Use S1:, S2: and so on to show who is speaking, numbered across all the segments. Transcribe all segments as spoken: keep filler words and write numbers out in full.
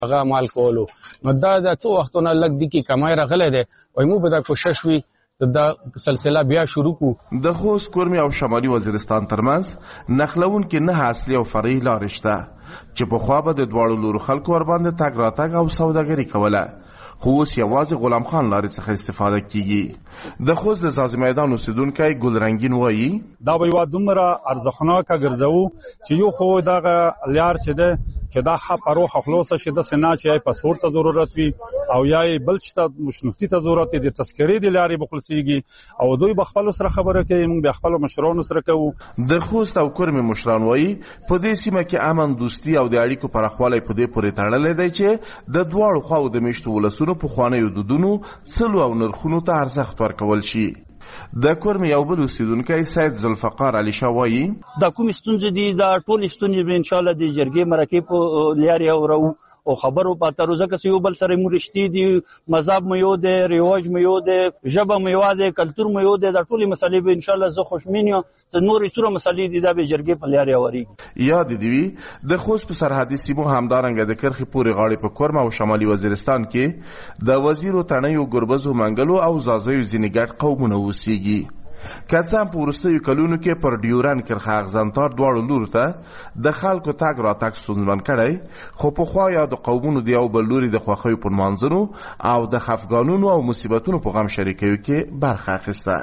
S1: هغه مال کولو. نو دا د څو وختونه لګ دي کې کمای راغلی دی وای مو به دا کوشش وي دا سلسله بیا شروع کو.
S2: د خوست کورمي او شمالي وزیرستان ترمنځ نښلون کې نه اصلي او فرعي لارې شته چې پخوا به د دواړو لورو خلکو ورباندې تګ راتګ او سوداګري کوله، خو اوس یوازې غلام خان لارې څخه استفاده کیږي. د خوست د ځاځي میدان اوسیدونکی ګل رنګین وایي
S3: دا به یوه دومره ارزښتناکه ګرځوو چې یو خو دغه لار چې ده چې دا په روح خلاصه شي داسې نه چې یا پاسپورټ ته ضرورت وي او یا بل شي ته مشنوختي ته ضرورت وي د تذکرې د لارې به خلاصېږي او دوی به خپلو سره خبره کوي، موږ به خپلو مشرانو سره کوو.
S2: د خوست او کورمي مشران وایي په دې سیمه کې امن، دوستي او د اړیکو پراخوالی په دې پورې تړلی دی چې د دواړو خواو د میشتو ولسونو پخوانیو دودونو، څلو او نرخونو ته ارزښت ورکول شي. د کورمي یو بل اوسیدونکی سید ذوالفقار علي شاه وایي
S4: دا کومې ستونزې دي دا ټولې ستونزې به انشاءالله د جرګې مرکې په لارې اورو او خبرو پاترو ځکه چې یو بل سره مو رښتې دي، مذهب مو یو دی، رواج مو یو دی، ژبه مو یو دی، کلتور مو یو دی، دا ټولې مسلې به انشاءالله زه خوشبین یم چې نورې څومره مسلې دي دا به جرګې په لارې اورېږي.
S2: یاد دې وي د خوست په سرحدي سیمو همدارنګه د کرخې پورې غاړې په کورم او شمالي وزیرستان کې د وزیرو، تڼیو، ګربزو، منګلو او زازیو ځینې ګډ قومونه اوسېږي. که څه هم په وروستیو کلونو کې پر ډیورند کرښه اغزنتار دواړو لورو ته د خلکو تګ راتګ ستونزمن کړی، خو پخوا یا د قومونو د یو بل لوري د خوښیو په نمانځنو او د خفګانونو او مصیبتونو په غم شریکیو کې برخه اخیسته.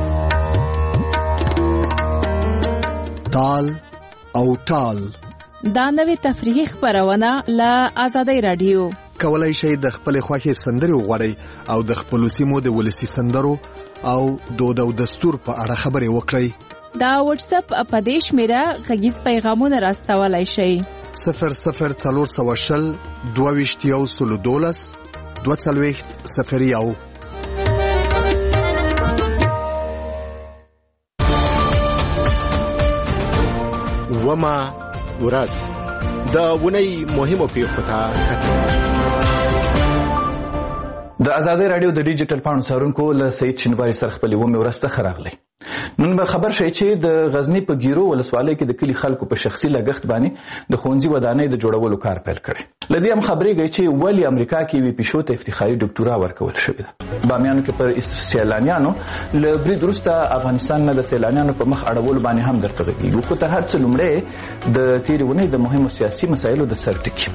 S5: تال او ټال
S6: دا نوې تفریحي خپرونه له آزادۍ راډیو.
S5: کولای شئ د خپلې خوښې سندرې وغواړئ او د خپلو سیمو د ولسي سندرو او دود او دستور په اړه خبرې وکړئ.
S6: دا واتس اپ په دې شمیره غږیز پیغامونه راستولای شئ.
S5: صفر صفر څلور سوه شل دوه ویشت یو سلو دولس دوه څلوېښت صفر یو.
S7: وما ورځ د ونی مهمو پیښو ته کتل.
S8: د آزادۍ راډیو د ډیجیټل پاڼو څارونکو له سید شینواري سره خپلې اومې ورځ ته ښه راغلی. نن به خبر شئ چې د غزني په ګیرو ولسوالۍ کې د کلي خلکو په شخصي لګښت باندې د ښوونځي ودانۍ د جوړولو کار پیل کړی. له دې هم خبرېږي چې ولې امریکا کې یوې پیشو ته افتخاري ډاکټورا ورکول شوې ده. بامیانو کې پر سیلانیانو له برید وروسته افغانستان نه د سیلانیانو په مخ اړولو باندې هم درته غږېږو، خو تر هر څه لومړی د تېرې اونۍ د مهمو سیاسي مسایلو د سر ټکي.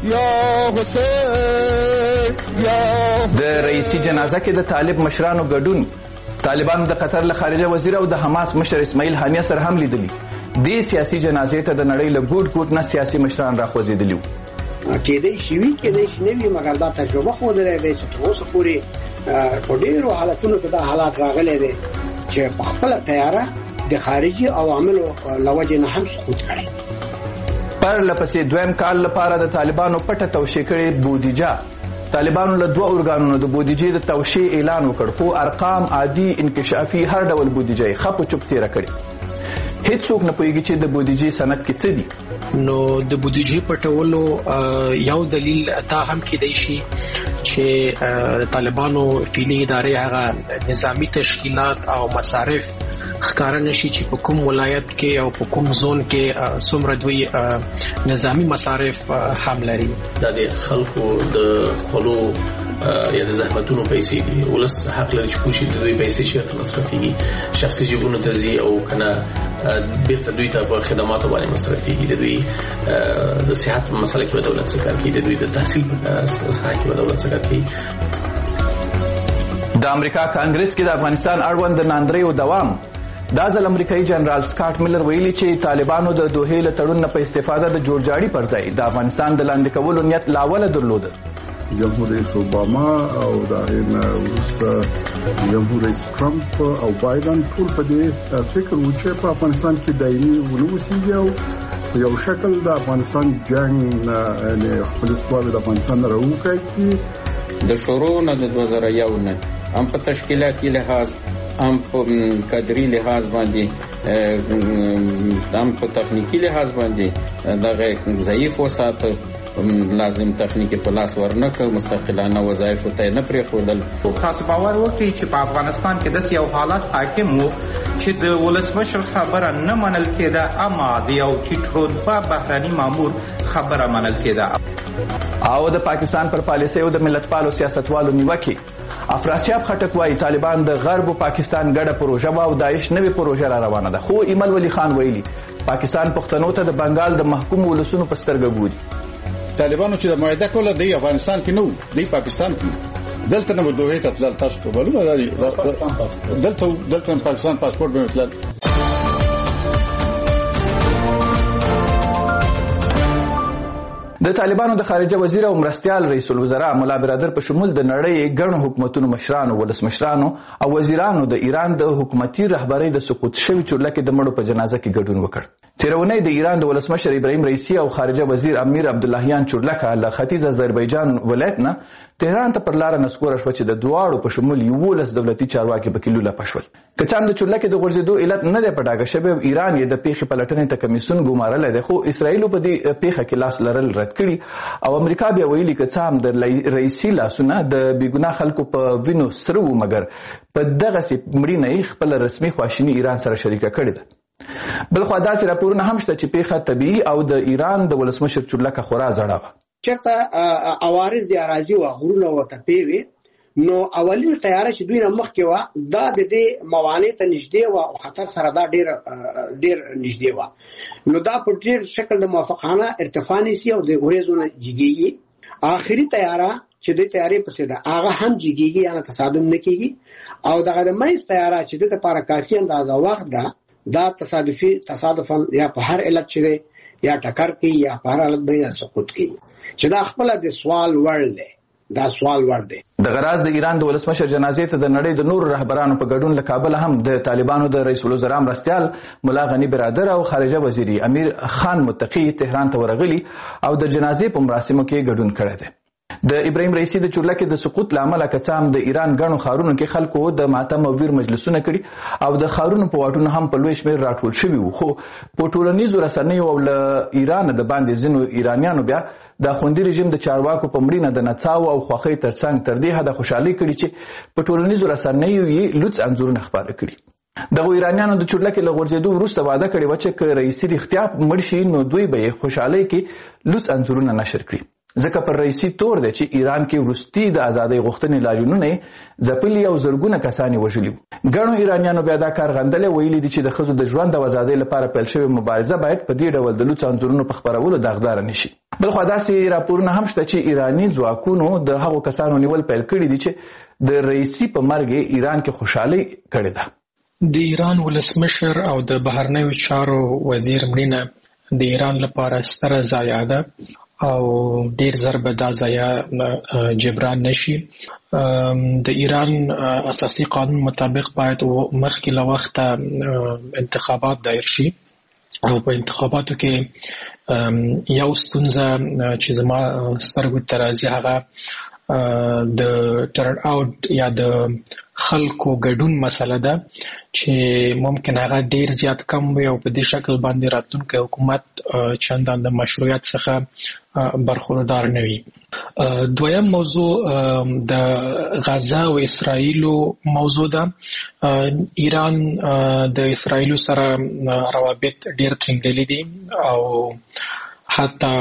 S8: د رئیسي جنازه کې د طالب مشرانو ګډون، طالبانو د قطر له خارجه وزیر او د حماس مشر اسماعیل هانیه سره هم لیدلي. دې سیاسي جنازې ته د نړۍ له ګوټ ګوټ نه سیاسي مشران راخوځېدلي وو.
S9: کېدای شي وي کېدای شي نه وي، مګر دا تجربه ښودلی دی چې تر اوسه پورې په ډېرو حالتونو کې دا حالات راغلی دی چې په خپله تیاره د خارجي عواملو له وجې نه هم سقوط کړی.
S8: پرله پسې دویم کال لپاره د طالبانو پټه توشیح کړې بودیجه. طالبانو له دوه ارګانونو د بودیجې د توشیح اعلان وکړ، خو ارقام عادي، انکشافي، هر ډول بودیجه یې ښه په چوپ تېره کړې. هیڅوک نه پوهېږي چې د بودیجې سند کې څه دي.
S10: نو د بودیجې پټولو یو دلیل دا هم کېدای شي چې طالبانو فعلي ادارې هغه نظامي تشکیلات او مصارف ښکاره نشي چې په کوم ولایت کې او په کوم زون کې څومره دوی نظامي مصارف هم لري.
S11: دا د خلکو د خلو یا د زحمتونو پیسې دي. ولس حق لري چې پوښي د دوی پیسې چیرته مصرفېږي، شخصي جیبونو ته ځي او کنه بیرته دوی ته په خدماتو باندې مصرفېږي. د دوی د صحت په مسله کې به دولت څه کار کوي، د دوی د تحصیل په ساحه کې به دولت څه کار کوي.
S8: د امریکا کانګرس کې د افغانستان اړوند د ناندریو دوام. دا ځل امریکایي جنرال سکاټ ملر ویلي چې طالبانو د دوحې له تړون نه په استفاده د جوړجاړي پر ځای د افغانستان د لاندې کولو نیت لا اوله درلوده.
S12: جمهور رئیس اوباما او د هغې نه وروسته جمهور رئیس ټرمپ او بایدن ټول په دې فکر و چې په افغانستان کې دایمي ونه اوسېږي او په یو شکل د افغانستان جنګ یعنې خپل قواوې د افغانستان نه راوکړي.
S13: د شروع نه د دوه زره یو نه هم په تشکیلاتي لحاظ، هم په کادري لحاظ باندې، هم په تخنیکی لحاظ باندې دغه ضعیف وساته لازم تخنیکی په لاس ورنکړ، مستقلانه وظایفو ته نه پرېښودل.
S14: تاسو باور وکړئ چې په افغانستان کې داسې یو حالت حاکم و چې د ولسمشر خبره نه منل کېده، اما د یو ټیټ رتبه بهرني مامور خبره منل کېده.
S8: او د پاکستان پر پالیسیو د ملتپالو سیاستوالو نیوکې افراسیاب خټک وايي طالبان د غرب او پاکستان ګډه پروژه او داعش نوې پروژه را روانه ده، خو ایمل ولی خان ویلي پاکستان پښتنو ته د بنگال د محکوم ولسونو په سترګه ګوري.
S15: طالبانو چې د معاهده کوله د افغانستان کې نو د پاکستان کې دلته نه دوه ته تل تاسو ته ولونه دلته دلته پاکستان پاسپورت به مثلا
S8: د طالبانو د خارجه وزیر او مرستیال رئیس الوزرا مولا برادر په شمول د نړۍ ګڼو حکومتونو مشرانو، ولسمشرانو او وزیرانو د ایران د حکومتي رهبرۍ د سقوط شوي چورلکې د مړو په جنازه کې ګډون وکړ. تیرونی د ایران د ولسمشر ابراهیم رئیسی او خارجه وزیر امیر عبداللهیان چورلکه له ختیځ آذربایجان ولایت نه تهران ته پر لاره نسکوره شوه چې د دواړو په شمول یولس دولتي چارواکي پکې لوله پشول. که څه هم د چورلکې د غورځېدو علت نه دی په ډاګه شوی، ایران یې د پیښې پلټنې ته کمیسیون ګمارلی دی، خو اسرائیلو په دې پیښه کې لاس لرل رد کړي او امریکا بیا ویلي که څه هم د رئیسي لاسونه د بېګناه خلکو په وینو سره وو، مګر په دغسې مړینه یې خپله رسمي خواشیني ایران سره شریکه کړې ده. بلخوا داسې راپورونه هم شته چې پیښه طبیعي او د ایران د ولسمشر چورلکه خورا زړه وه.
S9: چېرته عوارض د اراضي وه، غرونه ورته پیوې، نو اولین تیاره چې دوی نه مخکې وه دا د دې موانع ته نږدې وه او خطر سره دا ډېر ډېر نږدې وه. نو دا په ډېر شکل د موافقانه ارتفاع نیسي او د وریځو نه جګېږي. آخري تیاره چې د تیارې پسې ده هغه هم جګېږي، یعنې تصادم نه کېږي. او دغه د منځ تیاره چې د لپاره کافي اندازه وخت ده، دا تصادفي تصادفا یا په هر علت چې دی یا ټکر کوي یا په هر حالت باندې سقوط کوي، چې دا خپله د سوال وړ دی. دا سوال ور دی. د
S8: غراز د ایران د ولسمشر جنازې ته د نړۍ د نور رهبرانو په ګډون له کابل هم د طالبانو د رئیس الوزرا مرستیال مولا غنی برادر او خارجه وزیر امیر خان متقی تهران ته ورغلي او د جنازې په مراسمو کې ګډون کړی دی. د ابراهیم رئیسی د چورلکې د سقوط لامل کڅام د ایران غنو خارونو کې خلکو د ماتم او ویر مجلسونه کړي او د خارونو په واټونو هم په لوی شمېر راټول شوي وو، خو په ټولنیزو رسنیو او له ایران د باندې ځینو ایرانیانو بیا د خوندي رژیم د چارواکو په مړینه د نڅاو او خوښۍ ترڅنګ تر دې حده خوشحالي کړي چې په ټولنیزو رسنیو یې لوڅ انځورونه خپاره کړي. دغه ایرانیانو د چورلکې له غورځېدو وروسته واده کړې وه چې که رئیسي رښتیا مړ شي نو دوی به یې خوشحالۍ کې لوڅ انځورونه نشر کړي، ځکه پر رئیسي تور دی چې ایران کې وروستي د ازادۍ غوښتنې لاریونونه یې ځپلي او زرګونه کسان یې وژلي وو. ګڼو ایرانیانو بیا دا کار غندلی، ویلي دي چې د ښځو د ژوند او ازادۍ لپاره پیل شوې مبارزه باید په دې ډول د لوڅ انځورونو په خپرولو داغداره نه شي. بلخوا داسې راپورونه هم شته چې ایراني ځواکونو د هغو کسانو نیول پیل کړي دي چې د رئیسي په مرګ ایران کې خوشحالۍ کړې ده.
S10: د ایران ولسمشر او د بهرنیو چارو وزیر مړینه د ایران لپاره ستره ضایعه ده او ډیر زر به دا ضایعه جبران نشي. د ایران اساسي قانون مطابق باید مخکې له وخته انتخابات دایر شي او په انتخاباتو کې یو ستونزه چې زما سترګو ته راځي هغه د ټرن آوټ یا د خلکو ګډون مسله ده چې ممکن هغه ډیر زیات کم وي او په دې شکل باندې راتلونکی حکومت چندان د مشروعیت څخه برخوردار نه وي. دویم موضوع د غزه او اسرائیلو موضوع ده. ایران د اسرائیلو سره روابط ډیر ټینګلي دي او حتی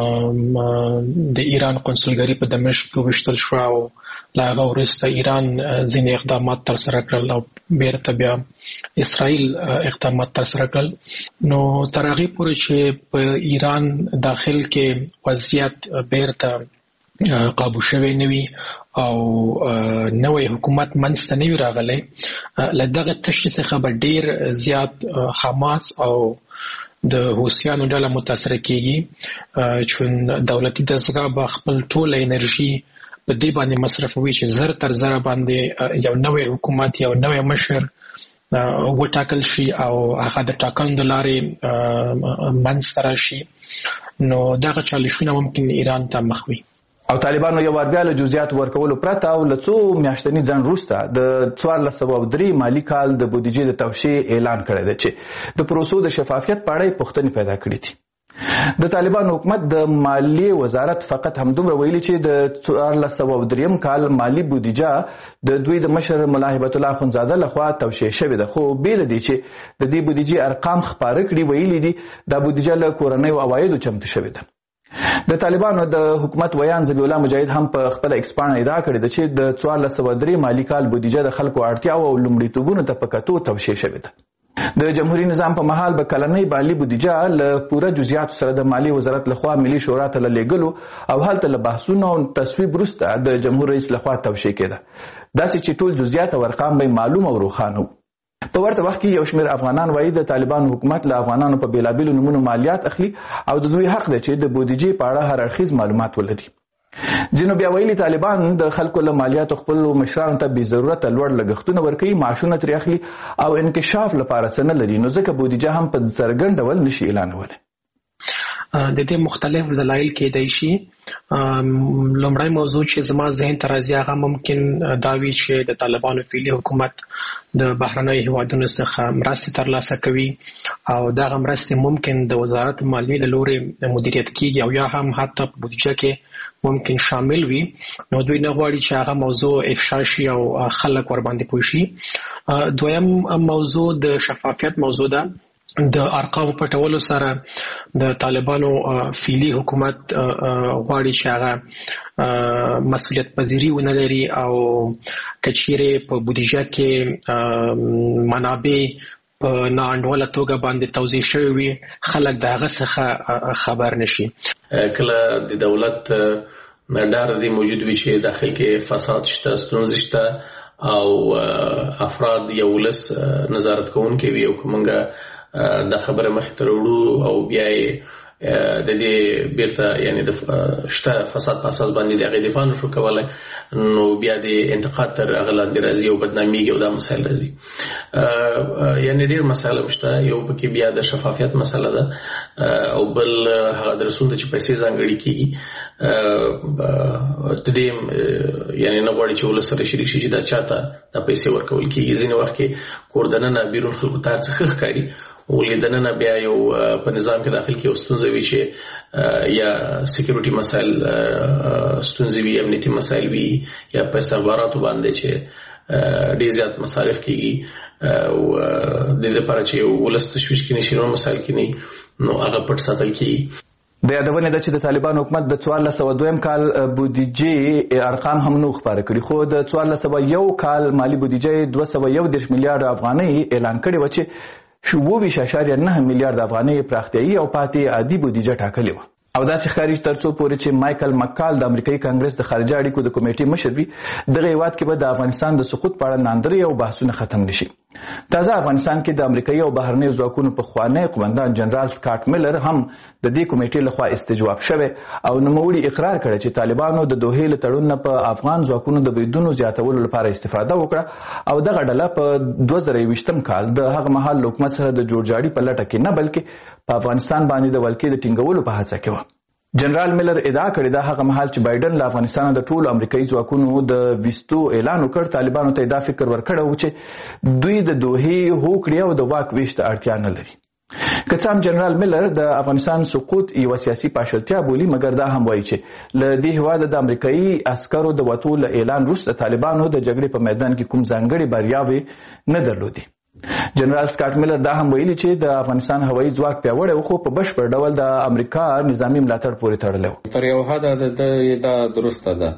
S10: د ایران قونسلګري په دمشق کې وشتل شو او له هغه وروسته ایران ځینې اقدامات ترسره کړل او بیرته بیا اسرائیل اقدامات ترسره کړل. نو تر هغې پورې چې په ایران داخل کې وضعیت بیرته قابو شوی نه وي او نوی حکومت منځته نه وي راغلی، له دغه تشې څخه به ډیر زیات حماس او د حوثیانو ډله متاثره کیږي چې دولتي دستګاه به خپل ټوله انرژي په دې باندې مصرفوي چې زر تر زر باندې یو نوی حکومت یو نوی مشر وټاکل شي او هغه د ټاکنو د لارې منځته راشي. نو دغه چالشونه ممکن ایران ته مخ وي.
S8: او طالبانو یو وار بیا له جزئیات ورکولو پرته او له څو میاشتني ځنډ وروسته د څوارلس سوه او درې مالي کال د بودیجې د توشیح اعلان کړی دی چې د پروسو د شفافیت په اړه یې پوښتنې پیدا کړې دي. د طالبانو حکومت د مالیې وزارت فقط همدومره ویلي چې د څوارلس سوه دریم کال مالی بودیجه د دوی د مشر ملا هبت الله اخندزاده لخوا توشیح شوې ده، خو بې له دې چې د دې بودیجې ارقام خپاره کړي ویلي دي دا بودیجه له کورنیو عوایدو چمتو شوې ده. د طالبانو د حکومت ویان ذبیح الله مجاهد هم په خپل ایکسپانه ادعا کړې ده چې د څوارلس سوه درې مالی کال بودیجه د خلکو اړتیاو او لومړیتوبونو ته په کتو توشیح شوې ده. د جمهوریت نظام په محل به کلنۍ مالی بودیجه له پوره جزئیاتو سره د مالی وزارت لخوا ملي شورا ته لېږلو او هلته له بحثونو او تصویب وروسته د جمهور رئیس لخوا توشیح کېده، داسې چې ټول جزئیات او ارقام به معلوم او روښانه وو. په ورته وخت کې یو شمېر افغانان وایي د طالبانو حکومت له افغانانو په بېلابېلو نومونو مالیات اخلي او د دوی حق دی چې د بودیجې په اړه هر اړخیز معلومات ولري. ځینو بیا ویلي طالبان د خلکو له مالیاتو خپلو مشرانو ته بې ضرورته لوړ لګښتونه ورکوي، معاشونه ترې اخلي او انکشاف لپاره څه نه لري، نو ځکه بودیجه هم په څرګند ډول نشي اعلانولی.
S10: د دې مختلف دلایل کېدای شي. لومړی موضوع چې زما ذهن ته راځي هغه ممکن دا وي چې د طالبانو فعلي حکومت د بهرنیو هیوادونو څخه مرستې ترلاسه کوي او دغه مرستې ممکن د وزارت مالیې له لورې مدیریت کیږي او یا هم حتی په بودیجه کې ممکن شامل وي، نو دوی نه غواړي چې هغه موضوع افشا شي او خلک ورباندې پوه شي. دویم موضوع د شفافیت موضوع ده. د ارقامو پټولو سره د طالبانو فعلي حکومت غواړي چې هغه مسؤلیت پذیری ونه لري او که چیرې په بودیجه کې منابع په ناانډوله توګه باندې توزیع شوي وي خلک د هغه څخه خبر نشي.
S11: کله د دولت ډار دی موجود وي چې داخل کې فساد شته، ستونزې شته او افراد یا ولس نظارت کوونکي وي او کومنګه دا خبره مخې ته وروړو او بیا یې د دې بیرته یعنی د شته فساد په اساس باندې د هغې دفاع نشو کولی، نو بیا د انتقاد تر هغه لاندې راځي او بدنامېږي او دا مسایل راځي. یعنی ډېر مسایل هم شته، یو پکې بیا د شفافیت مسله ده او بل هغه ادرسونه چې پیسې ځانګړي کېږي د دې یعنی نه غواړي چې ولس سره شریک شي چې دا چاته دا پیسې ورکول کېږي. ځینې وخت کې کور دننه بیرون خلکو ته هر څه ښه ښکاري ولې دننه بیا یو په نظام کې داخل کې یو ستونزه وي چې یا سکیورټي مسایل ستونزې وي، امنیتي مسایل وي یا په استخباراتو باندې چې ډېر زیات مصارف کېږي او د دې لپاره چې یو ولس تشویش کې نشي نور مسایل کې نه نو هغه پټ ساتل کېږي.
S8: د یادونې ده چې د طالبانو حکومت د څوارلس سوه دویم کال بودیجې ارقام هم نو خپاره کړي، خو د څوارلس سوه یو کال مالي بودیجې دوه سوه یو دېرش میلیارډ افغانۍ اعلان کړې وه چې اووه ویشت اعشاریه نهه میلیارډ افغانۍ پراختیایي او پاتې عادي بودیجه ټاکلې وه. او داسې ښکاري تر څو پورې چې مایکل مکال د امریکایي کانګرس د خارجه اړیکو د کمیټې مشر وي، دغه هیواد کې به د افغانستان د سقوط په اړه ناندرۍ او بحثونه ختم نشي. تازه افغانستان کې د امریکایي او بهرنیو ځواکونو پخوانی قومندان جنرال سکاټ میلر هم د دې کمیټې لخوا استجواب شوی او نوموړي اقرار کړی چې طالبانو د دوحې له تړون نه په افغان ځواکونو د بریدونو زیاتولو لپاره استفاده وکړه او دغه ډله په دوه زره یوویشتم کال د هغه مهال له حکومت سره د جوړجاړي په لټه کې نه بلکې په افغانستان باندې د ولکې د ټینګولو په هڅه کې وه. جنرال میلر ادعا کړې ده هغه مهال چې بایدن له افغانستان د ټولو امریکایي ځواکونو د ویستو اعلان وکړ، طالبانو ته دا فکر ورکړی و چې دوی د دوحې هوکړې او د واک ویش ته اړتیا نه لري. که څه هم جنرال میلر د افغانستان سقوط یوه سیاسي پاشلتیا بولي، مګر دا هم وایي چې له دې هېواده د امریکایي عسکرو د وتو له اعلان وروسته طالبانو د جګړې په میدان کې کوم ځانګړې بریاوې نه درلودې. جنرال سکاټ میلر دا هم ویلي چې د افغانستان هوایي ځواک پیاوړی و خو په بشپړ ډول د امریکا نظامي ملاتړ پورې تړلی و.
S13: تر یو حده دا درسته ده،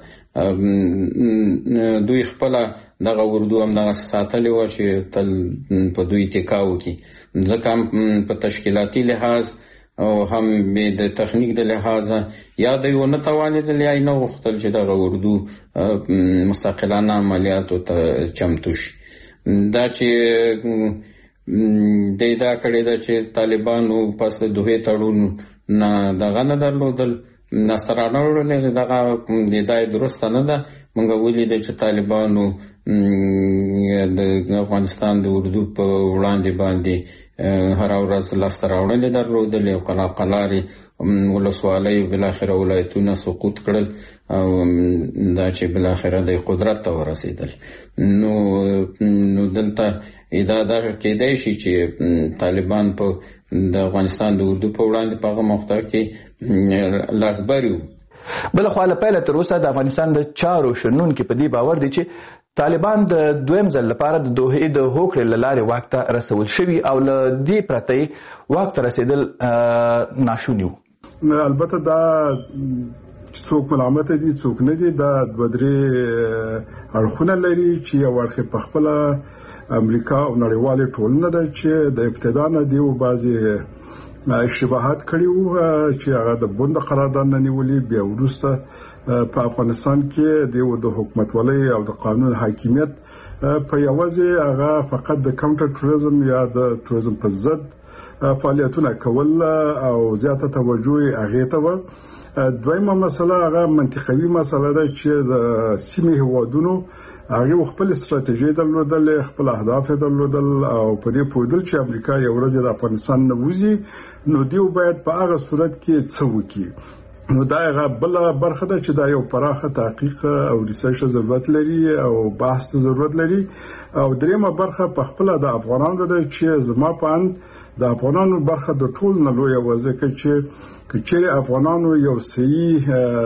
S13: دوی خپله دغه اردو هم دغسې ساتلې وه چې تل په دوی ټیکا وکړي، ځکه هم په تشکیلاتي لحاظ او هم د تخنیک د لحاظه یا دوی ونه توانېدل یا یې نه غوښتل چې دغه اردو مستقلانه عملیاتو ته چمتو شي. دا چې دی دا کړې ده چې طالبانو پس د دوحې تړون نه دغه نه درلودل، لاسته راوړلې دغه دا درسته نه ده. موږ ولیدل چې طالبانو د افغانستان د اردو په وړاندې باندې هره ورځ لاسته راوړلې درلودلې او قلاقلارې ولسوالۍ بالاخره ولایتونه سقوط کړل او دا چې بالاخره د قدرت ته ورسېدل. نو نو دلته دا دا کېدای شي چې طالبان په د افغانستان د اردو په وړاندې په هغه موقع کې لاسبري وو.
S8: بل خو له پیله تر اوسه د افغانستان د چارو شنونکي په دې باور دي چې طالبان د دویم ځل لپاره د دوحې د هوکړې له لارې واک ته رسول شوي او له دې پرته واک ته رسېدل ناشوني وو.
S12: البته دا څوک ملامت دي څوک نه دي، دا دوه درې اړخونه لري چې یو اړخ په خپله امریکا او نړیوالې ټولنه ده چې د ابتدا نه دي او بعضې اشتباهات کړي وو چې هغه د بند قرارداد نه نیولي، بیا وروسته په افغانستان کې د حکومتولۍ او د قانون حاکمیت په یوازې هغه فقط د کاونټر ټوریزم یا د ټوریزم په ضد فعالیتونه کول او زیاته توجه یې هغې ته وه. دویمه مسله هغه منطقوي مسله ده چې د سیمې هیوادونو هغه خپل استراتیژي درلودل، خپل اهداف درلودل او په دې پوهېدل چې امریکا یو ورځ د افغانستان نه وځي نو دیو باید په هغه صورت کې څه وکړي. نو دا هغه بل برخه ده چې دا یو پراخه تحقیق او ریسرچ ضرورت لري او بحث ضرورت لري. او دریمه برخه په خپل د افغانانو ده چې زما په اند د افغانانو برخه د ټول نه لویه وځکه چې کچېرې افغانانو یو صحیح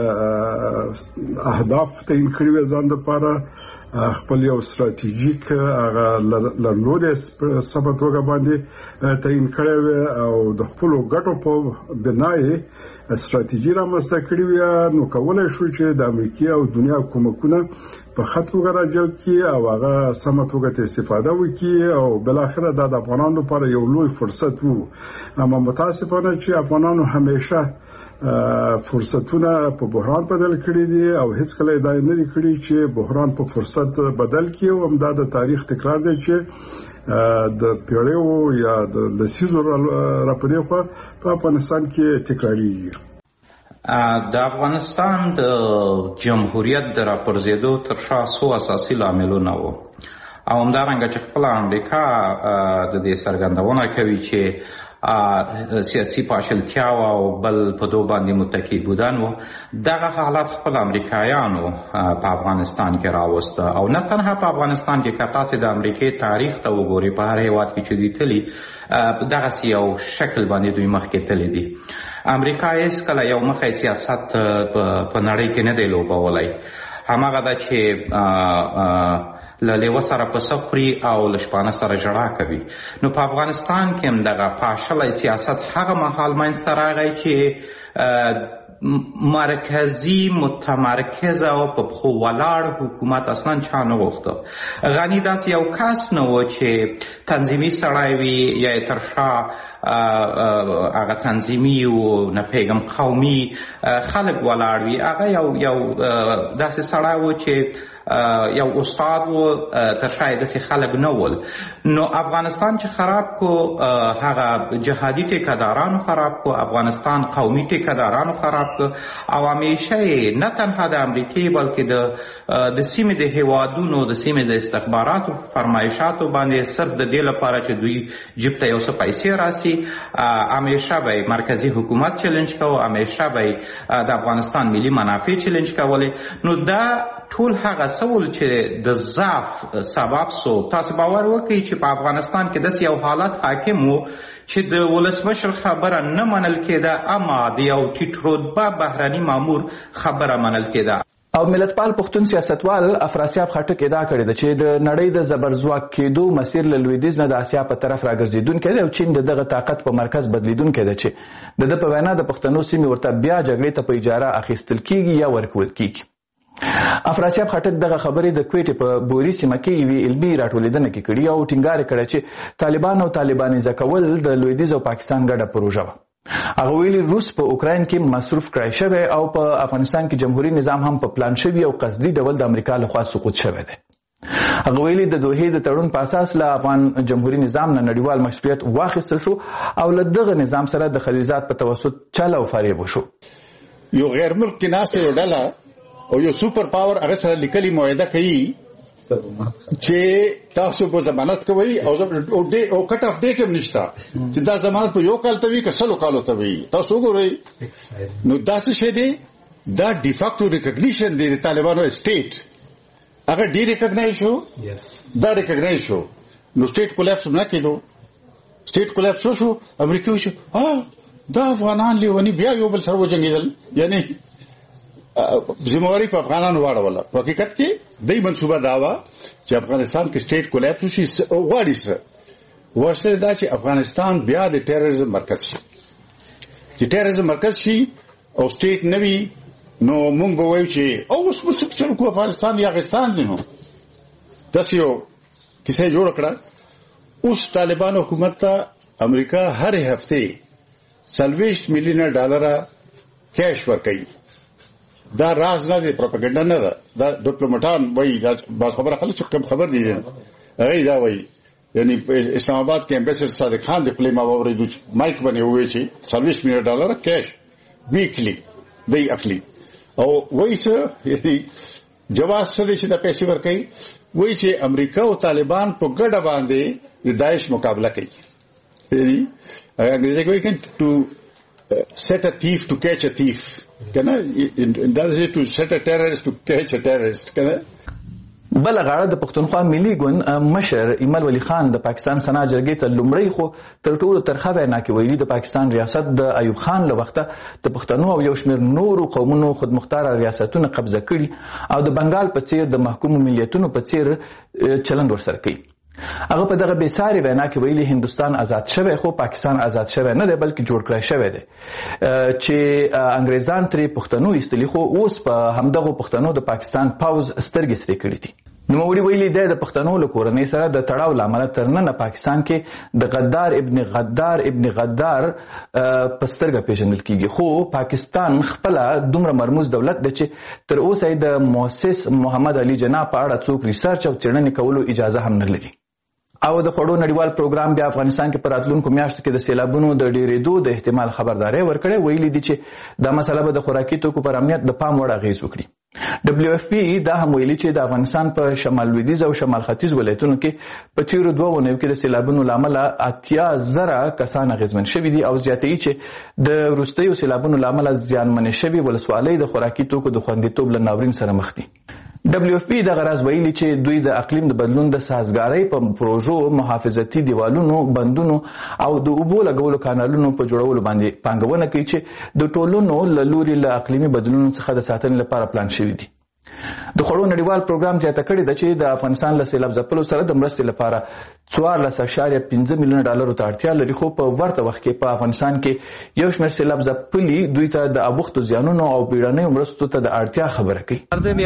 S12: اهداف تعیین کړي وي ځان لپاره، خپل یو ستراتیژیک هغه لرلوړې سمه توګه باندې تعیین کړی وي او د خپلو ګټو په بنا یې ستراتیژي رامنځته کړې وي، نو کولی شو چې د امریکې او دنیا کومکونه په ښه توګه راجلب کړي او هغه سمه توګه ته استفاده وکړي او بالاخره دا د افغانانو لپاره یو لوی فرصت وو. اما متاسفانه چې افغانانو همیشه فرصتونه په بحران بدل کړي دي او هیڅ کله دا نه لري کړي چې بحران په فرصت بدل کړي او همدا د تاریخ تکرار دی چې د پیړیو یا د لسیزو راپدې خوا په افغانستان کې تکراریږي.
S14: د افغانستان د جمهوریت د راپرزېدو تر شا څو اساسي لاملونه وو او همدارنګه چې خپله امریکا د دې څرګندونه کوي چې سیاسي پاشلتیا او بل په دو باندې متکی بودن وو. دغه حالات خپل امریکایانو په افغانستان کې راوسته او نه تنها په افغانستان کې که تاسې د امریکې تاریخ ته وګورئ په هر هیواد کې چې دوی تلي دغسې یو شکل باندې دوی مخکې تللی دي. امریکا هیڅکله یو مخی سیاست په نړۍ کې نه دی لوبولی، هماغه ده چې له لیوه سره پسه خوري او له شپانه سره ژړا کوي. نو په افغانستان کې هم دغه پاشلی سیاست هغه مهال منځته راغی چې مرکزی متمرکز او په پښو ولاړ حکومت اصلا چا نه غوښته. غني داسې یو کس نه و چې تنظیمي سړی وي یا یې تر شا هغه تنظیمي و نه پیغم قومي خلک ولاړ وي، هغه یو یو داسې سړی و چې یو استاد و تر شا یې داسې خلک نه ول. نو افغانستان چې خراب کو هغه جهادي ټیکهدارانو خراب کو، افغانستان قومي ټیکهدارانو خراب کو او همیشه یې نه تنها د امریکې بلکې د د سیمې د هیوادونو د سیمې د استخباراتو فرمایشاتو باندې صرف د دې لپاره چې دوی جیب ته یو څه پیسې راسي همیشه به مرکزي حکومت چیلنج کوو، همیشه به د افغانستان ملي منافع چیلنج کولې. نو دا ټول هغه سول چې د ضعف سبب سو. تاسو باور وکړئ چې په افغانستان کې داسې یو حالت حاکم وو چې د ولسمشر خبره نه منل کېده اما د یو ټیټ رتبه بهرني مامور خبره منل کېده.
S8: او ملتپال پښتون سیاستوال افراسیاب خټک ادعا کړې ده چې د نړۍ د زبرځواک کېدو مسیر له لویدیځ نه د اسیا په طرف راګرځېدونکی دی او چین د دغه طاقت په مرکز بدلیدونکی ده چې د ده په وینا د پښتنو سیمې ورته بیا جګړې ته په اجاره اخیستل کیږي یا ورکول کیږي. افراسیاب خټک دغه خبرې د کویټې په بوري سیمه کې یوې علمي راټولېدنه کې کړي او ټینګار یې کړی چې طالبان او طالبانیزه کول د لویدیځ او پاکستان ګډه پروژه وه. هغه ویلي روس په اوکراین کې مصروف کړی شوی او په افغانستان کې جمهوریت نظام هم په پلان شوي او قصدي ډول د امریکا لخوا سقوط شوی دی. هغه ویلي د دوحې د تړون په اساس له افغان جمهوریت نظام نه نړیوال مشروعیت واخیستل شو او له دغه نظام سره د خلیزات په توسط چل او فریب وشو.
S15: یو غیر ملک کې ناسته یو ډله او یو سوپر پاور هغه سره لیکلي معاهده کوي چې تاسو په ضمانت کوي او او کټ اف ډیټ هم نشته چې دا ضمانت په یو کال ته وي که سلو کالو ته وي. تاسو وګورئ نو دا څه شی دی؟ دا ډیفاکټو ریکګنیشن دی د طالبانو سټیټ هغه ډی ریکګنایز شو، دا ریکګنایز شو نو سټیټ کولیپس نه کېدو. سټیټ کولاپس شو امریکا شو ها دا افغانان لیونی بیا یو بل سره وجنګیدل یعنی ذمہواری په افغانانو واړوله. په حقیقت کې دای منصوبه داوا چې افغانستان کې سټیټ کولاپس شي غواړي سره واسطه دا چې افغانستان بیا د ټیرریزم مرکز شي چې ټیرریزم مرکز شي او سټیټ نوي نو مونږ به وایو چې او اوس موږ څه کوو افغانستان یا افغانستان دی نو داسې یو کیسه جوړ کړه. اوس طالبان حکومت ته امریکا هر هفته څلوېښت میلیونه ډالره کیش ورکوي. دا راز نه دی پروپاګاندا نه ده دا ډیپلوماټان وایي دا خبره خلک کم خبر دي هغه دا وایي یعنی اسلام آباد کې امبیسډر صادق خان د پلی ما وریدو مایک باندې وایي چې څلوېښت میلیونه ډالره کیش ویکلی دی اخلي او وایي چې یعنی جواز څه چې د پیسې ورکوي وایي چې امریکا او طالبان په ګډه باندې د داعش مقابله کوي. یعنی انګریزي کوي چې to set a thief to catch a thief کنه دا چې to set a terrorist to catch a terrorist کنه.
S8: بل غاړه د پښتونخوا ملي ګوند مشر ایمل ولی خان د پاکستان سنا جرګې ته لومړی خو تر ټولو ترخه وینا کې ویلي د پاکستان ریاست د ایوب خان له وخته د پښتنو او یو شمېر نورو قومونو خودمختار ریاستونه قبضه کړي او د بنگال په څیر د محکومو ملیتونو په څیر چلند ورسره کوي. هغه په دغه بېساري وینا کې ویلي هندوستان آزاد شوی خو پاکستان آزاد شوی نه دی بلکې جوړ کړی شوی دی چې انګریزان ترې پښتنو ایستلي خو اوس په همدغو پښتنو د پاکستان پوځ سترګې سرې کړي دي. نوموړي ویلي دی د پښتنو له کورنۍ سره د تړاو له امله تر ننه پاکستان کې د غدار ابن غدار ابن غدار په سترګه پیژندل کیږي خو پاکستان خپله دومره مرموز دولت دی چې تر اوسه یې د مؤسس محمد علي جناح په اړه څوک ریسرچ او څېړنې کولو اجازه هم نه لري. او د خوړو نړیوال پروګرام بیا افغانستان کې په راتلونکو میاشتو کې د سیلابونو د ډېرېدو د احتمال خبرداری ورکړی. ویلي دي چې دا مسله به د خوراکي توکو پر امنیت د پام وړ اغېز وکړي. ډبلیو اف پی دا هم ویلي چې د افغانستان په شمال لویدیځ او شمال ختیځ ولایتونو کې په تېرو دوه اونیو کې د سیلابونو له امله اتیا زره کسان اغېزمن شوي دي او زیاتوي چې د وروستیو سیلابونو له امله زیانمنې شوي ولسوالۍ د خوراکي توکو د خوندیتوب له ناورین سره مخ دي. ډبلیو اف پی دغه راز ویلي چې دوی د اقلیم د بدلون د سازګارۍ په پروژو محافظتي دیوالونو بندونو او د اوبو لګولو کانالونو په جوړولو باندې پانګونه کوي چې د ټولنو له لوري له اقلیمي بدلونونو څخه د ساتنې لپاره پلان شوي دي. د خوړو نړیوال پروګرام زیاته کړې ده چې د افغانستان له سیلاب ځپلو سره د مرستې لپاره څوارلس اعشاریه پنځه میلیونه ډالرو ته اړتیا لري خو په ورته وخت کې په افغانستان کې یو شمېر سیلاب ځپلي دوی ته د اوښتو زیانونو او بیړنیو مرستو ته د اړتیا خبره کوي.
S16: مردم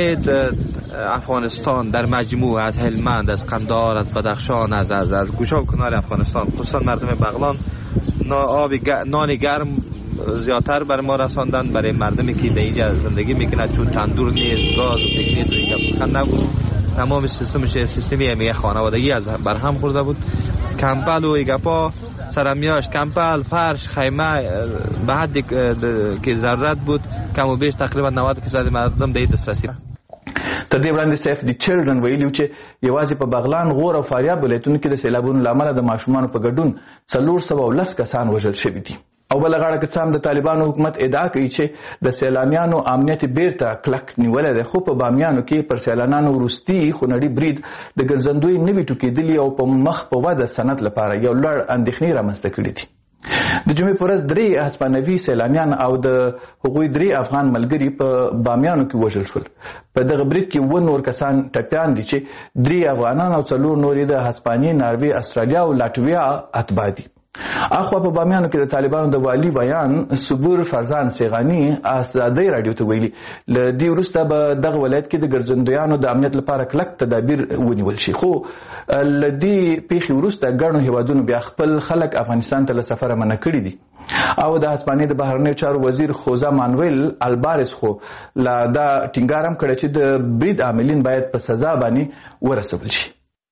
S16: عام افغانستان در مجموع از هلمند از قندهار از بدخشان از از از گوشه و کنار افغانستان خصوصا مردم بغلان آب نان گرم زیادتر بر ما رساندن برای مردمی که به اینجا زندگی میکنند چون تندور نیست گاز و پیک نیست و اینجا سخن نبود تمام سیستمش سیستمی امیه خانوادگی از برهم خورده بود. کمپل و ایگپا سرمیاش کمپل فرش خیمه به حدی که ضرورت بود کم و بیش تقریبا نود درصد مردم به دسترسی.
S8: تر دې وړاندې سیف د چلډرن ویلي چې یوازې په بغلان غور او فاریاب ولایتونو کې د سیلابونو له امله د ماشومانو په ګډون څلور سوه او لس کسان وژل شوي دي. او بله غاړه که څه هم د طالبانو حکومت ادعا کوي چې د سیلانیانو امنیت بیرته کلک نیولی دی خو په بامیانو کې پر سیلانیانو وروستي خونړي برید د ګرځندوی نوي ټوکېدلي او په مخ په وده صنعت لپاره یو لوړ اندېښنې رامنځته کړي دي. د جمعې په ورځ درې هسپانوي سیلانیان او د هغوی درې افغان ملګري په بامیانو کې وژل شول. په دغه برید کې اووه نور کسان ټپیان دي چې درې افغانان او څلور نور یې د هسپانیې ناروې استرالیا او لاتویا اتباع دي. اخوا په بامیانو کې د طالبانو د والي ویان صبور فرزان سیغانی ازادۍ راډیو ته ویلي له دې وروسته به دغه ولایت کې د ګرځندویانو د امنیت لپاره کلک تدابیر ونیول شي خو له دې پیښې وروسته ګڼو هیوادونو بیا خپل خلک افغانستان ته له سفره منع کړي دي او د هسپانیې د بهرنیو چارو وزیر خوزا مانویل البارس خو لا دا ټینګار هم کړی چې د برید عاملین باید په سزا باندې ورسول شي.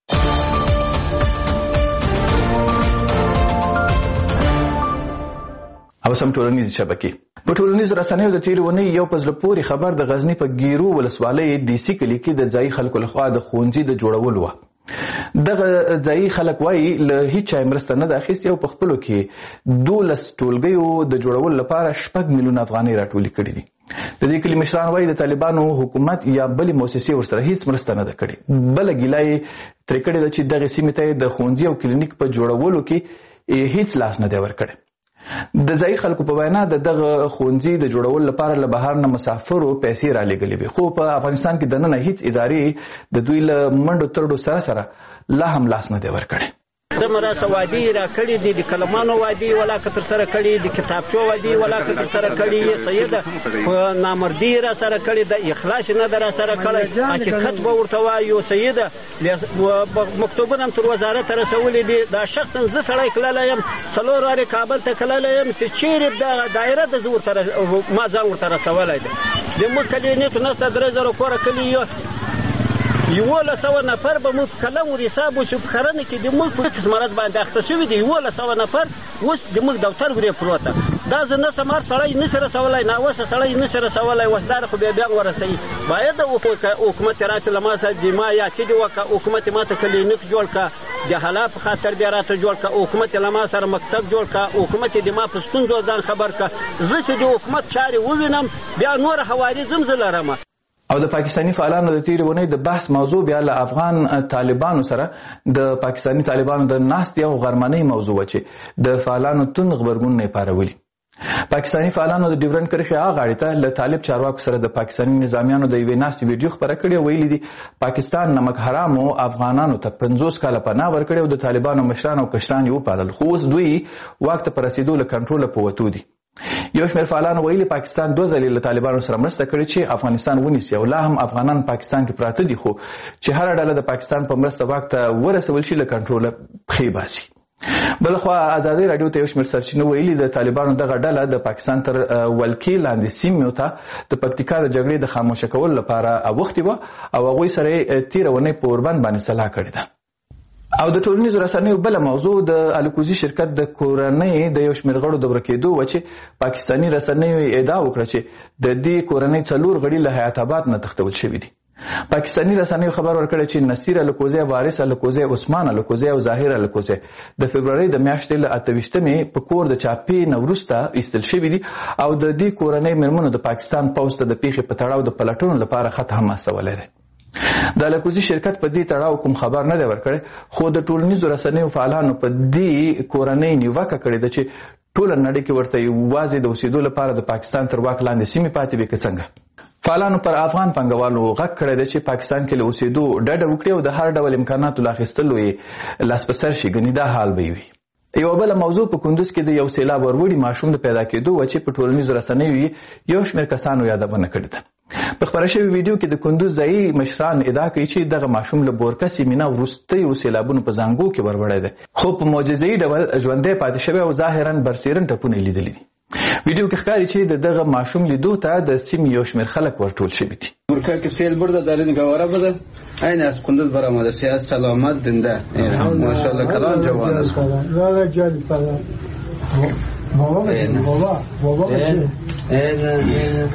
S8: او سم ټولنیزې شبکې په ټولنیزو رسنیو د تېرې اونۍ یو په زړه پورې خبر د غزني په ګیرو ولسوالۍ ډیسي کلي کې د ځایي خلکو لخوا د ښوونځي د جوړولو وه. دغه ځایي خلک وایي له هیڅ چا مرسته نه ده اخیستې او په خپلو کې دولس ټولګیو د جوړولو لپاره شپږ میلیونه افغانۍ راټولې کړي دي. د دې کلي مشران وایي د طالبانو حکومت یا بلې مؤسسې ورسره هیڅ مرسته نه ده کړې. بله ګیله یې ترې کړې ده چې دغې سیمې ته د ښوونځي او کلینیک په جوړولو کې هیڅ لاس نه دی ورکړی. د ځایي خلکو په وینا د دغه ښوونځي د جوړولو لپاره له بهر نه مسافرو پیسې رالېږلې وې، خو په افغانستان کې دننه هیڅ ادارې د دوی له منډو ترډو سره سره لا هم لاس نه دی ورکړی.
S17: د مراسه وادي را کړي دي، د کلمانو وادي ولا کتر سره کړي، د کتابچو وادي ولا کتر سره کړي، سیده نامردی را سره کړي، د اخلاص نه در سره کړي، حقیقت به ورته وایو. سیده مکتوبونه تر وزارت رسولې دي. دا شخصا زه سړی کړلی یم، څلور وارې کابل ته کړلی یم چې چیرې د دایره د زه ورته ما ځان ورته رسولی دی. د موږ کلینیک نسته درې زره کوره کلي یو یولس سوه نفر به موږ کلم ور حساب وشو په کرنه کې د موږ په قسم مرض باندې اخته شوي دي. یولس سوه نفر اوس د موږ دفتر ورې پروته. دا زه نه سمار سړی نشي رسولی، ناوسه سړی نشي رسولی، وسدار خو بیا بیا ورسوي. باید حکومت راته له ما سره د ما یا چې دې وکړه، حکومت ما ته کلینیک جوړ کړه، د حالات په خاطر بیا راته جوړ کړه، حکومت له ما سره مکتب جوړ کړه، حکومت د ما په ستونزو ځان خبر کړه. زه چې د حکومت چارې ووینم بیا نور حوالې زم زه لرم.
S8: او د پاکستاني فعالانو د تیرې اونۍ د بحث موضوع بیا له افغان طالبانو سره د پاکستاني طالبانو د ناستې او غرمنۍ موضوع وه چې د فعالانو توند غبرګونونه یې پارولي. پاکستاني فعالانو د ډیورنډ کرښې هغه غاړې ته له طالب چارواکو سره د پاکستاني نظامیانو د یوې ناستې ویډیو خپره کړې او ویلي دي پاکستان نمک حرامو افغانانو ته پنځوس کاله پناه ورکړې او د طالبانو مشران او کشران یې وپالل، خو اوس دوی واک ته په رسېدو له کنټروله په وتو دي. یو شمېر فعالانو ویلي پاکستان دوه ځلې له طالبانو سره مرسته کړې چې افغانستان ونیسي او لا هم افغانان پاکستان کې پراته دي، خو چې هره ډله د پاکستان په مرسته واک ته ورسول شي له کنټروله پښې باسي. بلخوا ازادي راډیو ته یو شمېر سرچینو ویلي د طالبانو دغه ډله د پاکستان تر ولکې لاندې سیمو ته د پکتیکا د جګړې د خاموشه کولو لپاره اوښتې وه او هغوی سره یې تېره اونۍ په اوربند باندې سلا کړې ده. او د ټولنیزو رسنیو بله موضوع د الکوزي شرکت د کورنۍ د یو شمېر غړو د ورکېدو وه چې پاکستاني رسنیو ادعا وکړه چې د دې کورنۍ څلور غړي له حیات آباد نه تښتول شوي دي. پاکستاني رسنیو خبر ورکړی چې نصیر الکوزی، وارث الکوزی، عثمان الکوزی او ظاهر الکوزی د فبرورۍ د میاشتې له اته ویشتمې په کور د چاپې نه وروسته ایستل شوي دي او د دې کورنۍ مېرمنو د پاکستان پوځ ته د پیښې په تړاو د پلټنو لپاره خط هم استولی دی. د الکوزي شرکت په دې تړاو کوم خبر نه دی ورکړی، خو د ټولنیزو رسنیو فعالانو په دې کورنۍ نیوکه کړې ده چې ټوله نړۍ کې ورته یوازې د اوسېدو لپاره د پاکستان تر واک لاندې سیمې پاتې وي که څنګه. فعالانو پر افغان پانګوالو غږ کړی دی چې پاکستان کې له اوسېدو ډډه وکړي او د هر ډول امکاناتو له اخیستلو یې لاس په سر شي، ګنې دا حال به وي. یوه بله موضوع په کندوز کې د یو سیلاب وروړي ماشوم د پیدا کېدو وه چې په ټولنیزو رسنیو یې یو شمېر کسانو یادونه کړې ده. په خپره شوې ویډیو کې د کندوز ځایي مشران ادعا کوي چې دغه ماشوم له بورکه سیمې نه وروستیو سیلابونو په زانګو کې وروړی دی، خو په معجزه‌ایي ډول ژوندی پاتې شوی او ظاهرا برسېرن ټپونه یې لیدلي دي. ویډیو کې ښکاري چې د دغه ماشوم لیدو ته د سیمې یو شمېر خلک ورټول شوي دي.
S18: بورکه که سیل برده در این گواره بده این از کندوز برآمده، صحت سلامت زنده ماشاءالله کلان جوان است. لا جان پدر بابا بابا بابا این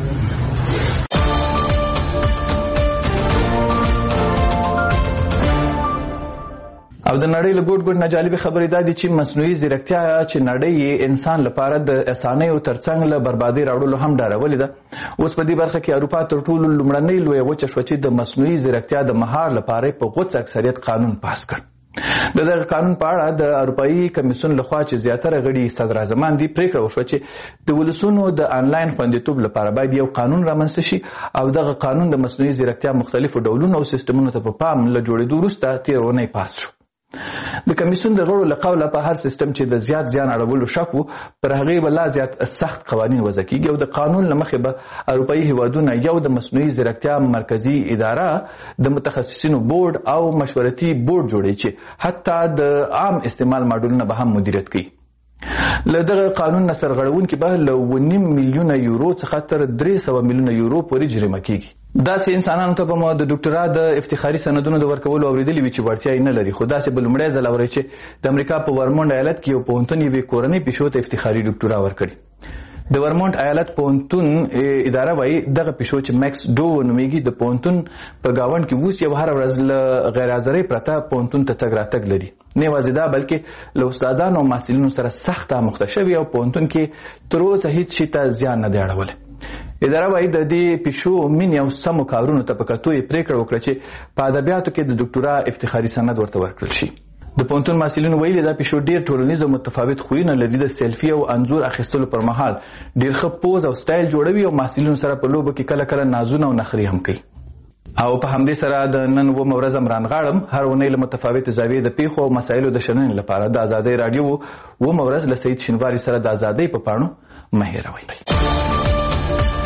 S8: او د نړۍ له ګوټ ګوټ نه جالبې خبرې دا دي چې مصنوعي ځیرکتیا چې نړۍ انسان لپاره د اسانیو ترڅنګ له بربادۍ راوړلو هم ډارولې ده. اوس په دې برخه کې اروپا تر ټولو لومړنۍ لویه وچه شوه چې د مصنوعي ځیرکتیا د مهار لپاره په غوڅ اکثریت قانون پاس کړ. د دغه قانون په اړه د اروپایي کمیسیون لخوا چې زیاتره غړي صدراعظمان دي پریکړه وشوه چې د ولسونو د آنلاین خوندیتوب لپاره باید یو قانون رامنځته شي او دغه قانون د مصنوعي ځیرکتیا مختلفو ډولونو او سیستمونو ته په پام له جوړېدو وروسته تېره اونۍ پاس شو. د کمیسیون د غړو له قوله په هر سیستم چې د زیات زیان اړولو شک و پر هغې به لا زیات سخت قوانین وضع کېږي او د قانون له مخې به اروپایي هیوادونه یو د مصنوعي ځیرکتیا مرکزي اداره د متخصصینو بورډ او مشورتي بورډ جوړوي چې حتی د عام استعمال ماډلونه به هم مدیریت کوي. له دغه قانون نه سرغړونکي به له اوه نیم میلیونه یورو څخه تر درې سوه میلیونه یورو پورې جریمه کېږي. داسې انسانانو ته به مو د ډاکټرا د افتخاري سندونو د ورکولو اورېدلي وي چې وړتیا یې نه لري، خو داسې به لومړی ځل اورئ چې د امریکا په ورمونډ ایالت کې یو پوهنتون یوې کورنۍ پیشو ته افتخاري ډاکټرا ورکړي. د ورمونټ ایالت پوهنتون اداره وایي دغه پیشو چې میکس ډو نومیږي د پوهنتون په ګاونډ کې اوس یو هره ورځ له غیر حاضرۍ پرته پوهنتون ته تګ راتګ لري. نه یوازې دا بلکې له استادانو او محصلینو سره سخت آموخته شوي او پوهنتون کې تر اوسه هیڅ شي ته زیان نه دی اړولی. اداره وايي د دې پیشو مینې او سمو کارونو ته په کتو یې پریکړه وکړه چې په ادبیاتو کې د ډاکټورا افتخاري سند ورته ورکړل شي. د پوهنتون محصلینو ویلي دا پیشو ډیر ټولنیز او متفاوت خویونه لري. د سیلفي او انځور اخیستلو پر مهال ډیر ښه پوز او سټایل جوړوي او محصلینو سره په لوبو کې کله کله نازونه او نخرې هم کوي. او په همدې سره د نن اوومه ورځ عمران غاړم هر اونۍ له متفاوتو زاویې د پیښو او مسایلو د شننې لپاره د ازادۍ راډیو اوومه ورځ له سعید شینواري سره د ازادۍ په پاڼو مه هېروئ.